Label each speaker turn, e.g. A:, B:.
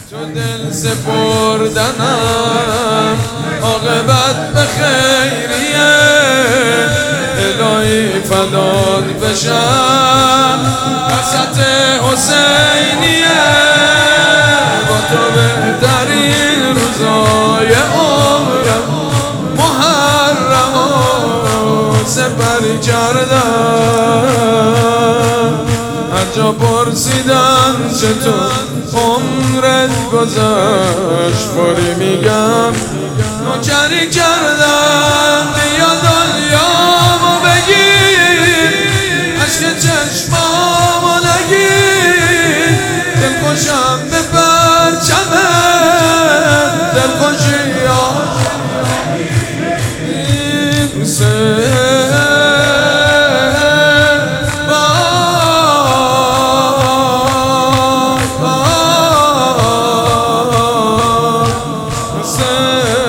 A: تو دل سپردنم عاقبت به خیریه، الهی فدات بشم وسط حسینیه. با تو بهترین روزای عمرم محرم و سپری کردم. هر جا پرسیدن چطور عمرت گذشت، فوری میگم نوکری کردم. بیا دنیامو بگیر، عشق چشمامو نگیر، دلخوشم به پرچمت، دلخوشی حسین